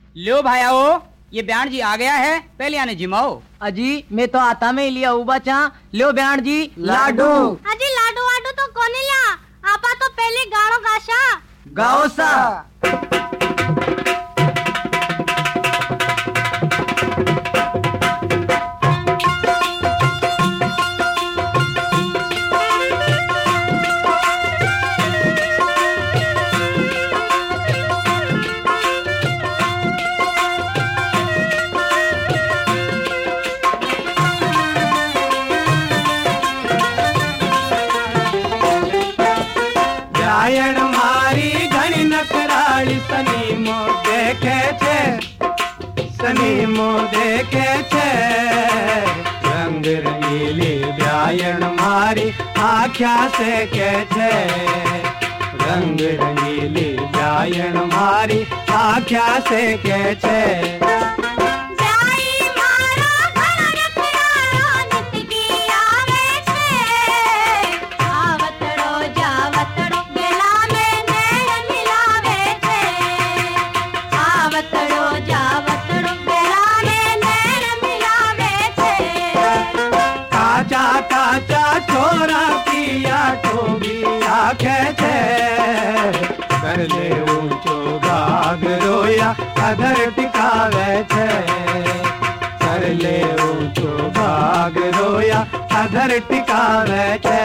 लो भाईओ, ये ब्याण जी आ गया है, पहले आने जिमाओ। अजी मैं तो आता में लिया हूँ बचा। लो ब्याण जी लाडू। अजी लाडू वाडू तो कोनी ला, आपा तो पहले गाड़ो गाशा। गाओ सा। ब्यायण मारी घणी नकराली सनीमो देखे छे, सनीमो देखे छे। रंग रंगीली ब्यायण मारी आख्या से के छे, रंग रंगीली ब्यायण मारी आख्या से के छे। काचा छोरा पिया टोबी आखे छे, कर ले ऊंचो भाग रोया अधर टिकावे छे, कर ले ऊंचो भाग रोया अधर टिकावे छे।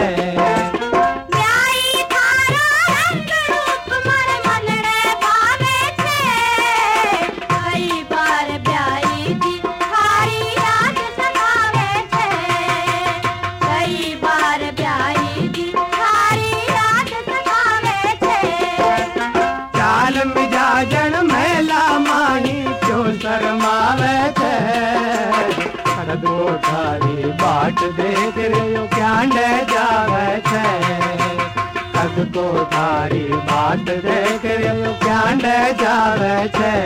मिजाजन मेला माही क्यों शर्मावे छे, खड़द कोठारी बाट देख रयो क्यांडे जावे छे, खड़द कोठारी बाट देख रयो क्यांडे जावे छे।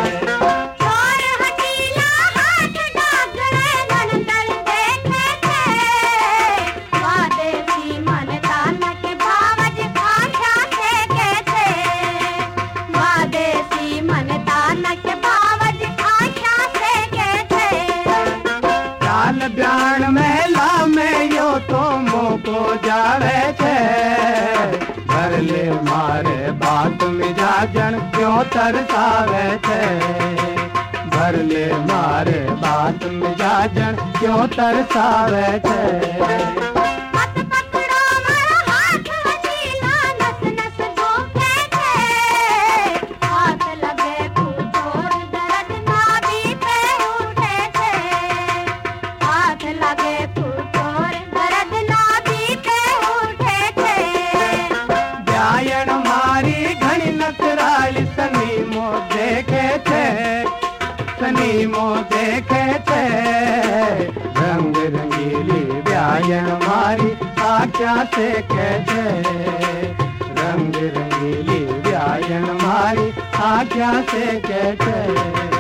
ब्याण मेला में यो तो मोको जावे छे, भरले मारे बात मिजाजन क्यों तरसावे छे, भरले मारे बात मिजाजन क्यों तरसावे छे। ब्यायण मारी घणी नकराली सनीमो देखे छे, सनीमो देखे छे। रंग रंगीली ब्यायण मारी आख्या से के छे, रंग रंगीली ब्यायण मारी आख्या से के छे।